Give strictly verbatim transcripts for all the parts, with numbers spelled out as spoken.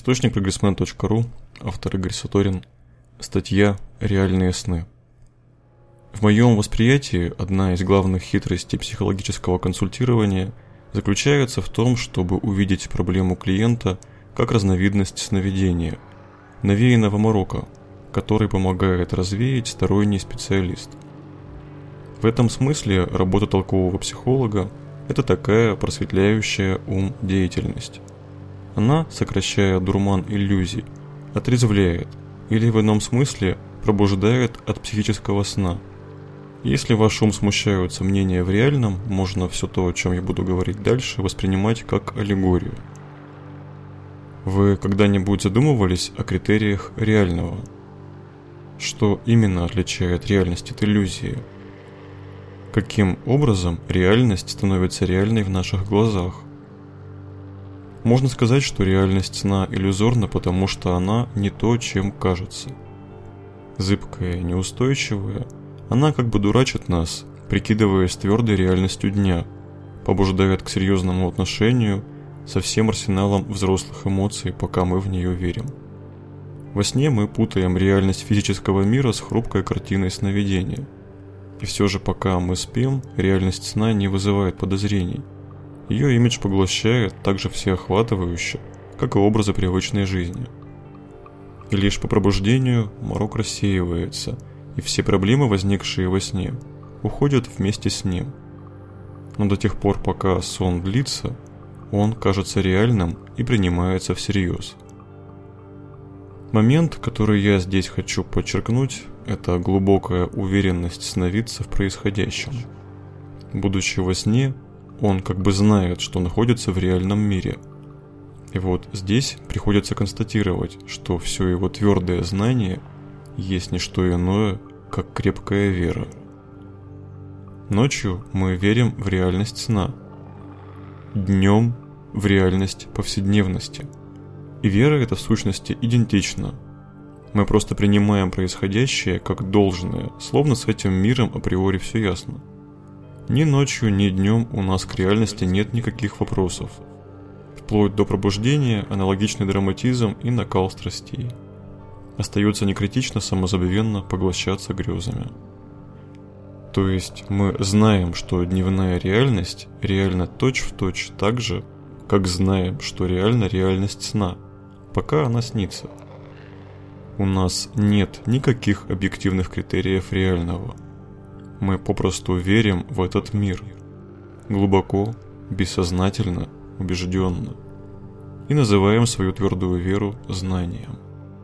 Источник прогрессмен точка ру, автор Игорь Саторин, статья «Реальные сны». В моем восприятии одна из главных хитростей психологического консультирования заключается в том, чтобы увидеть проблему клиента как разновидность сновидения, навеянного морока, который помогает развеять сторонний специалист. В этом смысле работа толкового психолога – это такая просветляющая ум деятельность. Она, сокращая дурман иллюзий, отрезвляет или в ином смысле пробуждает от психического сна. Если ваш ум смущают сомнения в реальном, можно все то, о чем я буду говорить дальше, воспринимать как аллегорию. Вы когда-нибудь задумывались о критериях реального? Что именно отличает реальность от иллюзии? Каким образом реальность становится реальной в наших глазах? Можно сказать, что реальность сна иллюзорна, потому что она не то, чем кажется. Зыбкая, неустойчивая, она как бы дурачит нас, прикидываясь твердой реальностью дня, побуждает к серьезному отношению со всем арсеналом взрослых эмоций, пока мы в нее верим. Во сне мы путаем реальность физического мира с хрупкой картиной сновидения. И все же пока мы спим, реальность сна не вызывает подозрений. Ее имидж поглощает так же всеохватывающе, как и образы привычной жизни. И лишь по пробуждению морок рассеивается, и все проблемы, возникшие во сне, уходят вместе с ним. Но до тех пор, пока сон длится, он кажется реальным и принимается всерьез. Момент, который я здесь хочу подчеркнуть, это глубокая уверенность сновидца в происходящем. Будучи во сне, он как бы знает, что находится в реальном мире. И вот здесь приходится констатировать, что все его твердое знание есть не что иное, как крепкая вера. Ночью мы верим в реальность сна, днем в реальность повседневности. И вера эта в сущности идентична. Мы просто принимаем происходящее как должное, словно с этим миром априори все ясно. Ни ночью, ни днем у нас к реальности нет никаких вопросов. Вплоть до пробуждения аналогичный драматизм и накал страстей. Остается некритично самозабвенно поглощаться грезами. То есть мы знаем, что дневная реальность реальна точь-в-точь так же, как знаем, что реальна реальность сна, пока она снится. У нас нет никаких объективных критериев реального. Мы попросту верим в этот мир, глубоко, бессознательно, убежденно, и называем свою твердую веру знанием.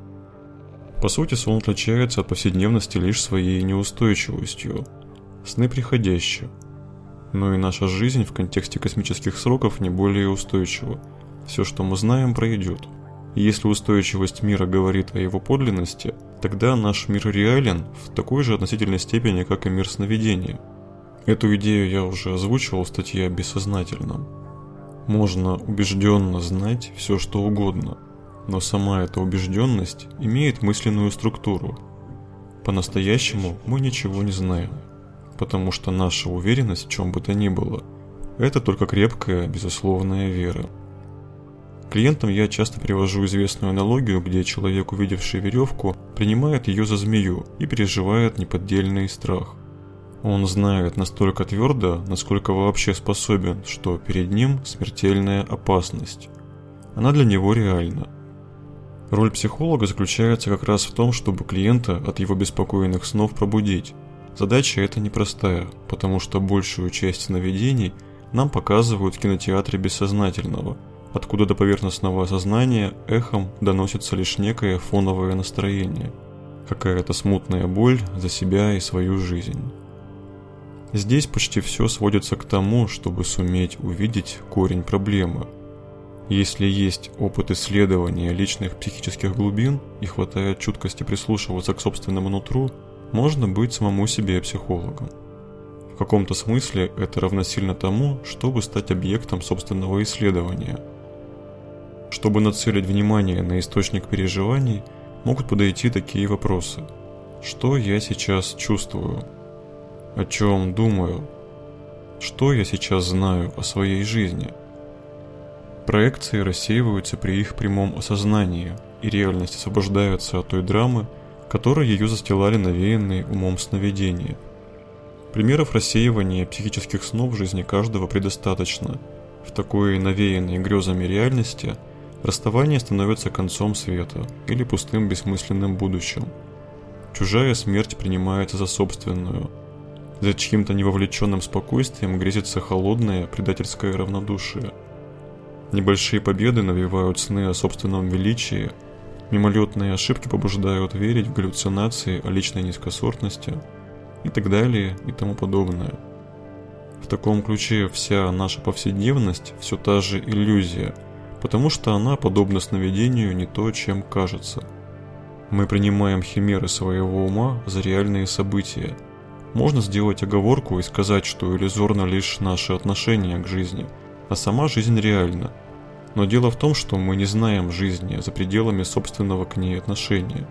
По сути, сон отличается от повседневности лишь своей неустойчивостью. Сны приходящие, но и наша жизнь в контексте космических сроков не более устойчива. Все, что мы знаем, пройдет. И если устойчивость мира говорит о его подлинности, тогда наш мир реален в такой же относительной степени, как и мир сновидения. Эту идею я уже озвучивал в статье о бессознательном. Можно убежденно знать все, что угодно, но сама эта убежденность имеет мысленную структуру. По-настоящему мы ничего не знаем, потому что наша уверенность в чем бы то ни было – это только крепкая, безусловная вера. Клиентам я часто привожу известную аналогию, где человек, увидевший веревку, принимает ее за змею и переживает неподдельный страх. Он знает настолько твердо, насколько вообще способен, что перед ним смертельная опасность. Она для него реальна. Роль психолога заключается как раз в том, чтобы клиента от его беспокойных снов пробудить. Задача эта непростая, потому что большую часть сновидений нам показывают в кинотеатре бессознательного, откуда до поверхностного сознания эхом доносится лишь некое фоновое настроение, какая-то смутная боль за себя и свою жизнь. Здесь почти все сводится к тому, чтобы суметь увидеть корень проблемы. Если есть опыт исследования личных психических глубин и хватает чуткости прислушиваться к собственному нутру, можно быть самому себе психологом. В каком-то смысле это равносильно тому, чтобы стать объектом собственного исследования. Чтобы нацелить внимание на источник переживаний, могут подойти такие вопросы. Что я сейчас чувствую? О чем думаю? Что я сейчас знаю о своей жизни? Проекции рассеиваются при их прямом осознании, и реальность освобождается от той драмы, которой ее застилали навеянные умом сновидения. Примеров рассеивания психических снов в жизни каждого предостаточно. В такой навеянной грезами реальности расставание становится концом света или пустым бессмысленным будущим. Чужая смерть принимается за собственную. За чьим-то невовлеченным спокойствием грезится холодное предательское равнодушие. Небольшие победы навевают сны о собственном величии, мимолетные ошибки побуждают верить в галлюцинации о личной низкосортности и так далее и тому подобное. В таком ключе вся наша повседневность все та же иллюзия, потому что она, подобно сновидению, не то, чем кажется. Мы принимаем химеры своего ума за реальные события. Можно сделать оговорку и сказать, что иллюзорно лишь наше отношение к жизни, а сама жизнь реальна. Но дело в том, что мы не знаем жизни за пределами собственного к ней отношения.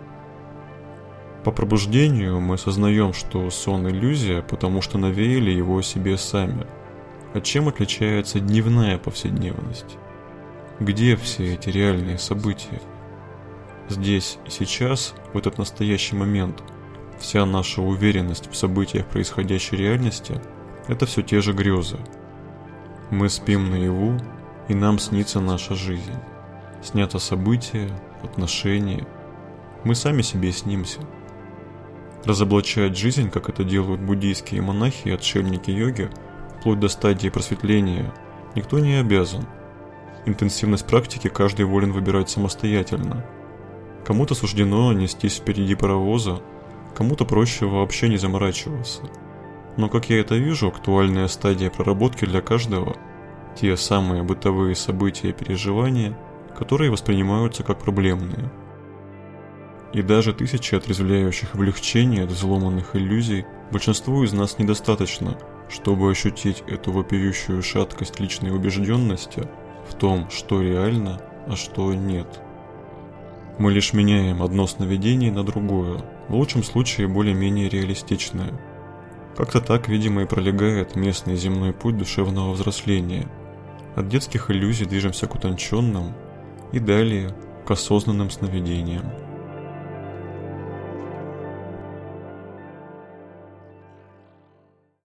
По пробуждению мы осознаем, что сон – иллюзия, потому что навеяли его себе сами. А чем отличается дневная повседневность? Где все эти реальные события? Здесь и сейчас, в этот настоящий момент, вся наша уверенность в событиях происходящей реальности – это все те же грезы. Мы спим наяву, и нам снится наша жизнь. Снято события, отношения. Мы сами себе снимся. Разоблачать жизнь, как это делают буддийские монахи и отшельники йоги, вплоть до стадии просветления, никто не обязан. Интенсивность практики каждый волен выбирать самостоятельно. Кому-то суждено нестись впереди паровоза, кому-то проще вообще не заморачиваться. Но, как я это вижу, актуальная стадия проработки для каждого – те самые бытовые события и переживания, которые воспринимаются как проблемные. И даже тысячи отрезвляющих облегчений от взломанных иллюзий большинству из нас недостаточно, чтобы ощутить эту вопиющую шаткость личной убежденности в том, что реально, а что нет. Мы лишь меняем одно сновидение на другое, в лучшем случае более-менее реалистичное. Как-то так, видимо, и пролегает местный земной путь душевного взросления. От детских иллюзий движемся к утонченным и далее к осознанным сновидениям.